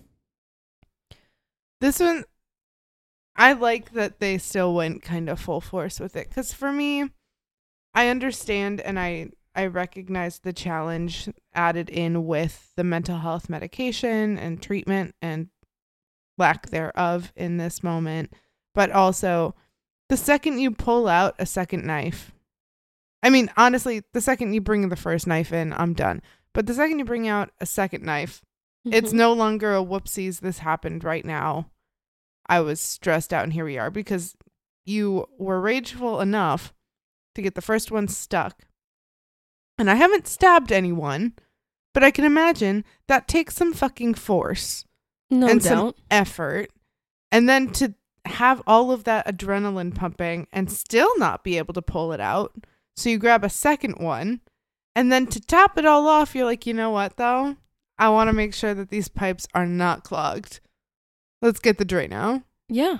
This one, I like that they still went kind of full force with it. Because for me, I understand and I recognize the challenge added in with the mental health medication and treatment and lack thereof in this moment. But also, the second you pull out a second knife, I mean, honestly, the second you bring the first knife in, I'm done. But the second you bring out a second knife, it's no longer a whoopsies, this happened right now. I was stressed out and here we are, because you were rageful enough to get the first one stuck. And I haven't stabbed anyone, but I can imagine that takes some fucking force No and doubt. some effort. And then to have all of that adrenaline pumping and still not be able to pull it out. So you grab a second one, and then to top it all off, you're like, you know what though? I want to make sure that these pipes are not clogged. Let's get the Drano. Yeah.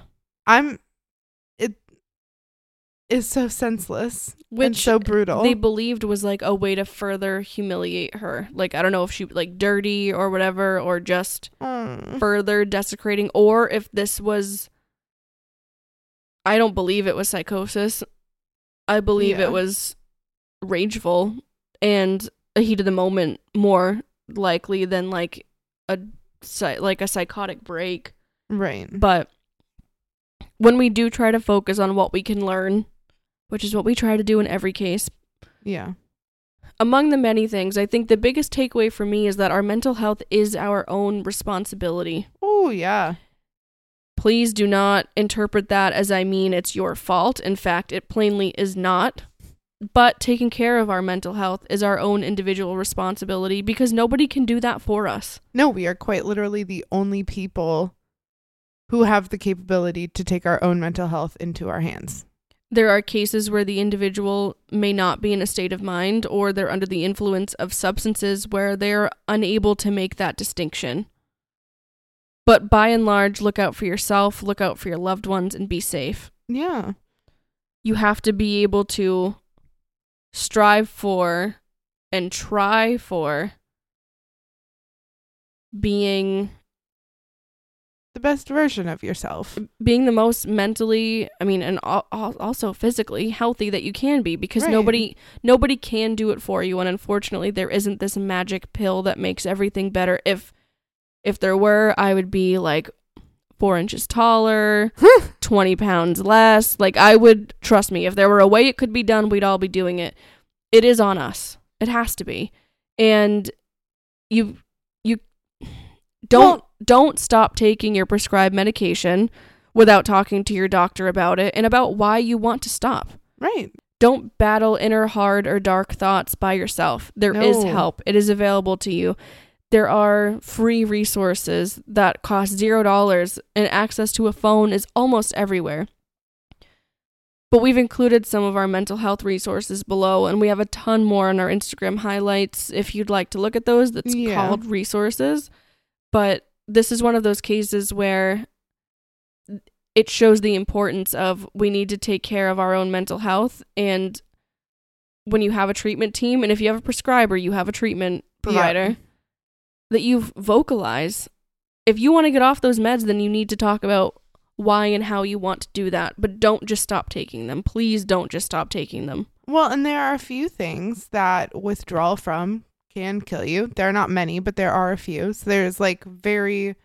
It is so senseless and Which so brutal. they believed was like a way to further humiliate her. Like, I don't know if she like dirty or whatever, or just further desecrating, or if this was I don't believe it was psychosis. I believe Yeah. it was rageful and a heat of the moment, more likely than like a psychotic break. Right. But when we do try to focus on what we can learn, which is what we try to do in every case, Yeah. among the many things, I think the biggest takeaway for me is that our mental health is our own responsibility. Oh, yeah. Please do not interpret that as I mean it's your fault. In fact, it plainly is not. But taking care of our mental health is our own individual responsibility because nobody can do that for us. No, we are quite literally the only people who have the capability to take our own mental health into our hands. There are cases where the individual may not be in a state of mind or they're under the influence of substances where they're unable to make that distinction. But by and large, look out for yourself, look out for your loved ones, and be safe. Yeah. You have to be able to strive for and try for being The best version of yourself. the most mentally, and also physically healthy that you can be, because Right. nobody can do it for you, and unfortunately there isn't this magic pill that makes everything better. If there were, I would be like 4 inches taller, 20 pounds less. Like, I would, trust me, if there were a way it could be done, we'd all be doing it. It is on us. It has to be. And you don't stop taking your prescribed medication without talking to your doctor about it and about why you want to stop. Right. Don't battle inner hard or dark thoughts by yourself. There is No. help. It is available to you. There are free resources that cost $0, and access to a phone is almost everywhere. But we've included some of our mental health resources below, and we have a ton more on our Instagram highlights if you'd like to look at those. That's called resources. But this is one of those cases where it shows the importance of we need to take care of our own mental health. And when you have a treatment team, and if you have a prescriber, you have a treatment provider, that you vocalize. If you want to get off those meds, then you need to talk about why and how you want to do that. But don't just stop taking them. Please don't just stop taking them. Well, and there are a few things that withdrawal from can kill you. There are not many, but there are a few. So there's like very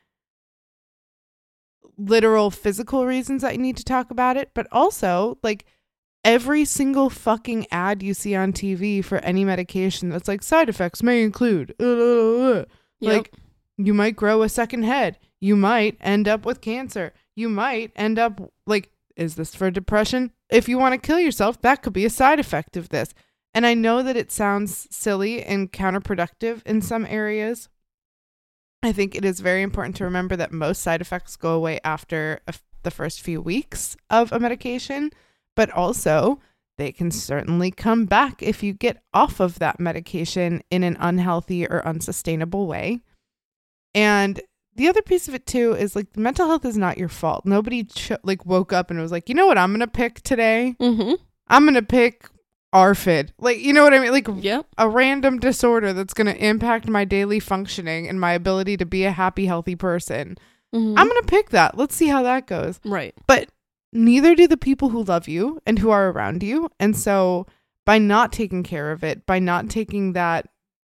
literal physical reasons that you need to talk about it, but also like every single fucking ad you see on TV for any medication that's like side effects may include like you might grow a second head, you might end up with cancer, you might end up like, is this for depression? If you want to kill yourself, that could be a side effect of this. And I know that it sounds silly and counterproductive in some areas. I think it is very important to remember that most side effects go away after the first few weeks of a medication, but also they can certainly come back if you get off of that medication in an unhealthy or unsustainable way. And the other piece of it too is like mental health is not your fault. Nobody woke up and was like, you know what I'm going to pick today? Mm-hmm. I'm going to pick ARFID. Like, you know what I mean? Like a random disorder that's going to impact my daily functioning and my ability to be a happy, healthy person. Mm-hmm. I'm going to pick that. Let's see how that goes. Right. But neither do the people who love you and who are around you. And so by not taking care of it, by not taking that,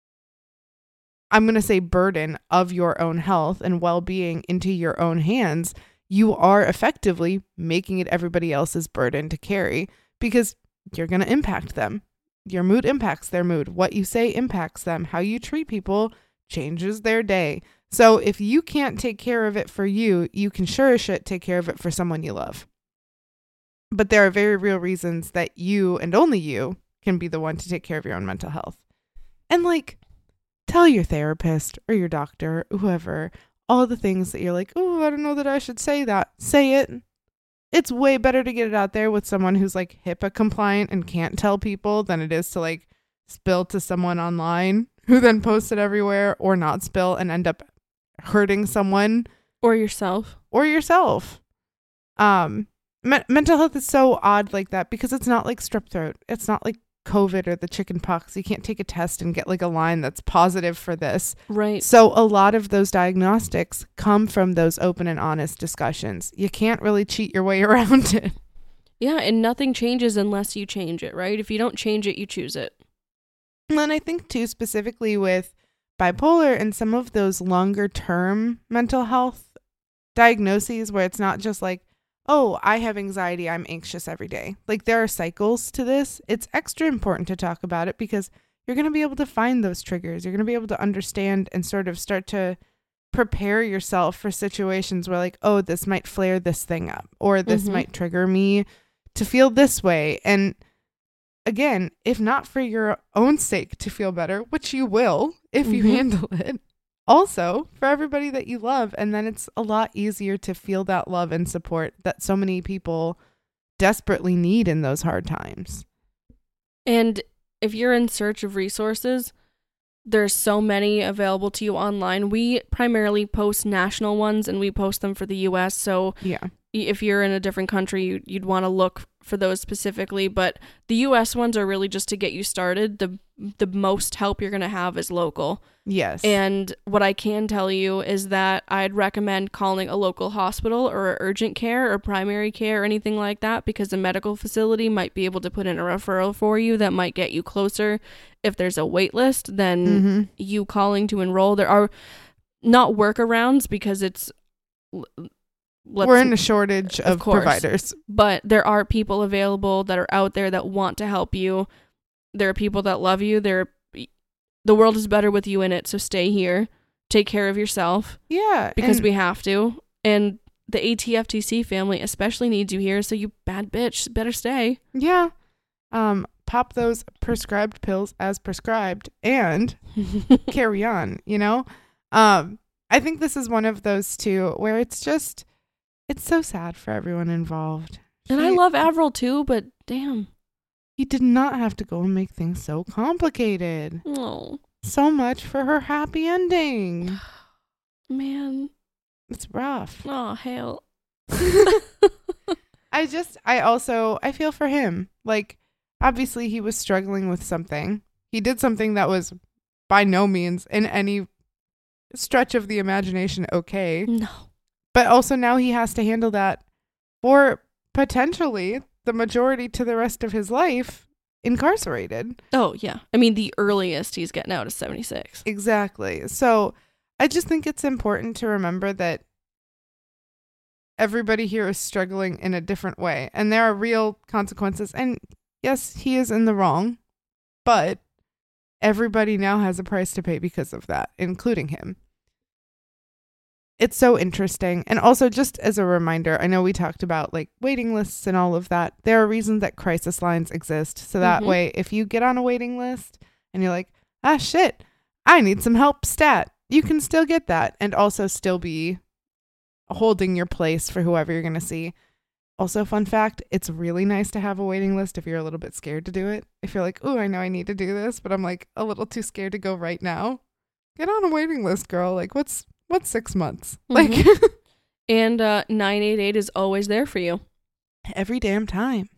I'm going to say burden of your own health and well-being into your own hands, you are effectively making it everybody else's burden to carry because you're going to impact them. Your mood impacts their mood. What you say impacts them. How you treat people changes their day. So if you can't take care of it for you, you can sure as shit take care of it for someone you love. But there are very real reasons that you and only you can be the one to take care of your own mental health. And like, tell your therapist or your doctor, or whoever, all the things that you're like, oh, I don't know that I should say that. Say it. It's way better to get it out there with someone who's like HIPAA compliant and can't tell people than it is to like spill to someone online who then posts it everywhere or not spill and end up hurting someone. Or yourself. Mental health is so odd like that because it's not like strep throat. It's not like COVID or the chicken pox. You can't take a test and get like a line that's positive for this. Right. So a lot of those diagnostics come from those open and honest discussions. You can't really cheat your way around it. Yeah, and nothing changes unless you change it, right? If you don't change it, you choose it. And I think too, specifically with bipolar and some of those longer term mental health diagnoses where it's not just like, oh, I have anxiety, I'm anxious every day. Like there are cycles to this. It's extra important to talk about it because you're going to be able to find those triggers. You're going to be able to understand and sort of start to prepare yourself for situations where like, oh, this might flare this thing up or this might trigger me to feel this way. And again, if not for your own sake to feel better, which you will if you handle it, also for everybody that you love. And then it's a lot easier to feel that love and support that so many people desperately need in those hard times. And if you're in search of resources, there's so many available to you online. We primarily post national ones and we post them for the US. So yeah, if you're in a different country, you'd want to look for those specifically. But the US ones are really just to get you started. The most help you're going to have is local. Yes. And what I can tell you is that I'd recommend calling a local hospital or urgent care or primary care or anything like that, because a medical facility might be able to put in a referral for you that might get you closer. If there's a wait list, then you calling to enroll. There are not workarounds because it's... we're in a shortage of providers. But there are people available that are out there that want to help you. There are people that love you. The world is better with you in it, so stay here. Take care of yourself. Yeah. Because we have to. And the ATFTC family especially needs you here, so you bad bitch better stay. Yeah. Pop those prescribed pills as prescribed and carry on, you know? I think this is one of those too where it's so sad for everyone involved. And I love Avril too, but damn. He did not have to go and make things so complicated. Oh. So much for her happy ending. Man. It's rough. Oh, hell. I feel for him. Like, obviously he was struggling with something. He did something that was by no means in any stretch of the imagination okay. No. But also now he has to handle that for potentially the majority to the rest of his life incarcerated. Oh, yeah. I mean, the earliest he's getting out is 76. Exactly. So I just think it's important to remember that everybody here is struggling in a different way. And there are real consequences. And yes, he is in the wrong. But everybody now has a price to pay because of that, including him. It's so interesting. And also, just as a reminder, I know we talked about like waiting lists and all of that. There are reasons that crisis lines exist. So that way, if you get on a waiting list and you're like, ah, shit, I need some help stat, you can still get that and also still be holding your place for whoever you're going to see. Also, fun fact, it's really nice to have a waiting list if you're a little bit scared to do it. If you're like, oh, I know I need to do this, but I'm like a little too scared to go right now. Get on a waiting list, girl. Like, what's 6 months? Like, and 988 is always there for you every damn time.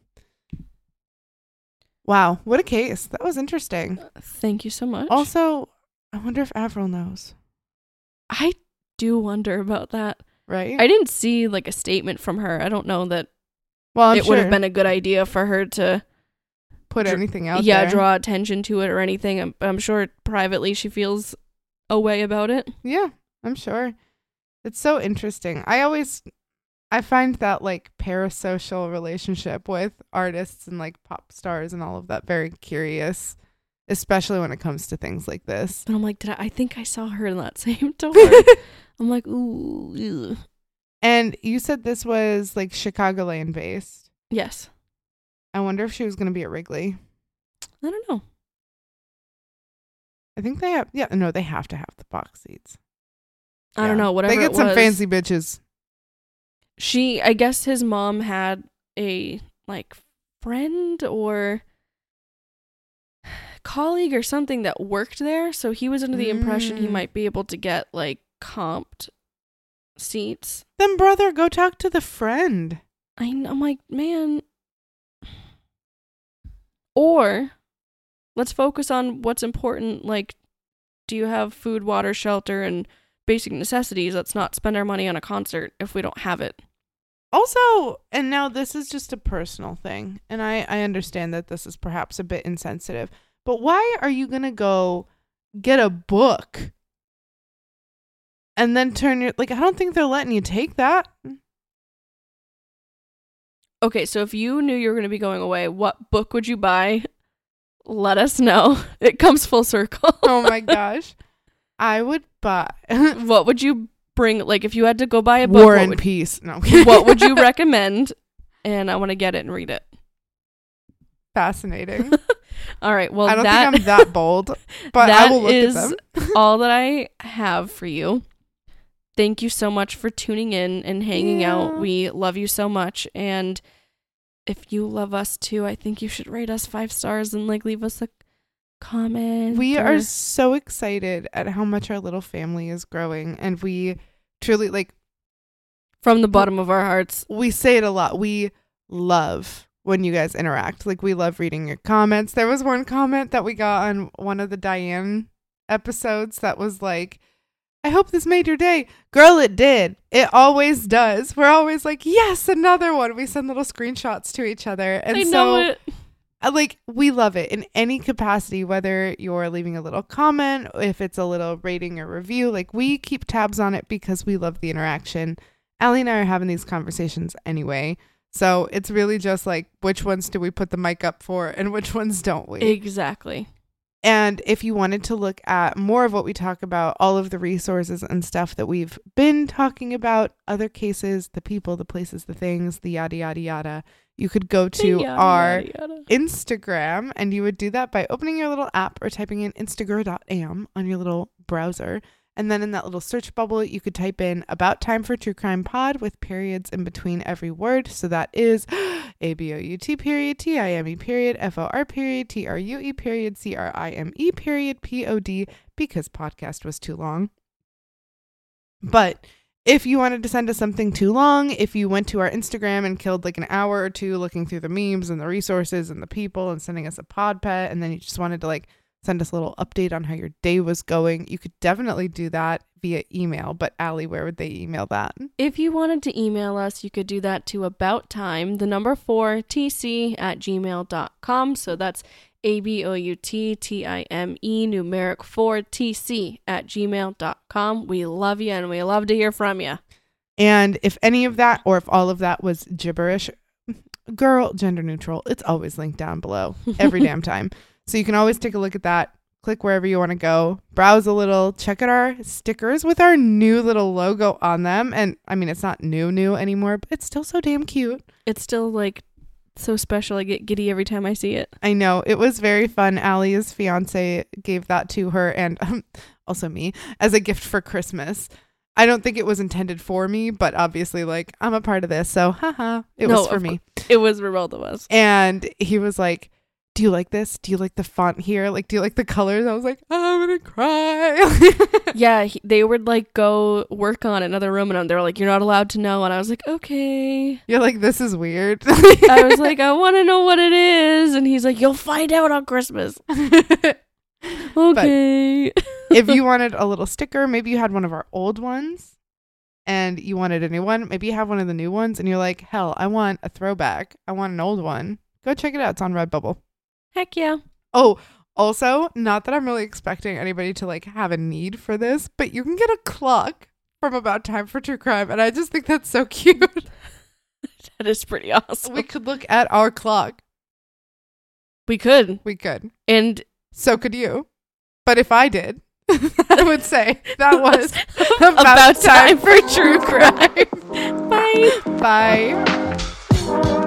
Wow, what a case. That was interesting. Thank you so much. Also, I wonder if Avril knows. I do wonder about that. Right? I didn't see like a statement from her. I don't know that I'm it would have been a good idea for her to put anything out there. Yeah, draw attention to it or anything. I'm sure privately she feels a way about it. Yeah, I'm sure. It's so interesting. I find that like parasocial relationship with artists and like pop stars and all of that very curious, especially when it comes to things like this. And I'm like, I think I saw her in that same tour. I'm like, ooh. Ew. And you said this was like Chicagoland based. Yes. I wonder if she was going to be at Wrigley. I don't know. I think they have. Yeah, no, they have to have the box seats. I don't know. Whatever. They get some fancy bitches. I guess his mom had a like friend or colleague or something that worked there, so he was under the impression he might be able to get like comped seats. Then brother, go talk to the friend. I'm like, man. Or let's focus on what's important. Like, do you have food, water, shelter, and basic necessities? Let's not spend our money on a concert if we don't have it. Also, and now this is just a personal thing, and I understand that this is perhaps a bit insensitive, but why are you going to go get a book and then turn your, like, I don't think they're letting you take that. Okay, so if you knew you were going to be going away, what book would you buy? Let us know. It comes full circle. Oh my gosh. I would buy What would you bring? Like, if you had to go buy a book, War and Peace. No. what would you recommend? And I want to get it and read it. Fascinating. All right. Well, I don't think I'm that bold, but I will look at them. All that I have for you. Thank you so much for tuning in and hanging out. We love you so much. And if you love us too, I think you should rate us 5 stars and like leave us a comment. We are so excited at how much our little family is growing. And we truly, like, from the bottom of our hearts, we say it a lot. We love when you guys interact. Like, we love reading your comments. There was one comment that we got on one of the Diane episodes that was like, I hope this made your day. Girl, it did. It always does. We're always like, yes, another one. We send little screenshots to each other. And I know it. Like, we love it in any capacity, whether you're leaving a little comment, if it's a little rating or review. Like, we keep tabs on it because we love the interaction. Allie and I are having these conversations anyway. So it's really just like, which ones do we put the mic up for and which ones don't we? Exactly. And if you wanted to look at more of what we talk about, all of the resources and stuff that we've been talking about, other cases, the people, the places, the things, the yada, yada, yada, you could go to our Instagram, and you would do that by opening your little app or typing in instagram.am on your little browser. And then in that little search bubble, you could type in About Time for True Crime Pod with periods in between every word. So that is ABOUT period, TIME period, FOR period, TRUE period, CRIME period, POD, because podcast was too long. But if you wanted to send us something too long, if you went to our Instagram and killed like an hour or two looking through the memes and the resources and the people and sending us a pod pet, and then you just wanted to like send us a little update on how your day was going, you could definitely do that via email. But Allie, where would they email that? If you wanted to email us, you could do that to abouttime, the number 4tc@gmail.com. So that's ABOUTTIME numeric 4tc@gmail.com. We love you and we love to hear from you. And if any of that or if all of that was gibberish, girl, gender neutral, it's always linked down below every damn time. So you can always take a look at that, click wherever you want to go, browse a little, check out our stickers with our new little logo on them. And I mean, it's not new anymore, but it's still so damn cute. It's still like so special. I get giddy every time I see it. I know. It was very fun. Allie's fiance gave that to her and also me as a gift for Christmas. I don't think it was intended for me, but obviously, like, I'm a part of this. So, it was for me. It was for both of us. And he was like, do you like this? Do you like the font here? Like, do you like the colors? I was like, I'm gonna cry. Yeah, they would like go work on another room and they were like, you're not allowed to know. And I was like, okay. You're like, this is weird. I was like, I want to know what it is. And he's like, you'll find out on Christmas. Okay. If you wanted a little sticker, maybe you had one of our old ones and you wanted a new one. Maybe you have one of the new ones and you're like, hell, I want a throwback. I want an old one. Go check it out. It's on Redbubble. Heck yeah. Oh, also, not that I'm really expecting anybody to like have a need for this, but you can get a clock from About Time for True Crime. And I just think that's so cute. That is pretty awesome. We could look at our clock. We could. And so could you. But if I did, I would say that was About Time for True Crime. Bye. Bye.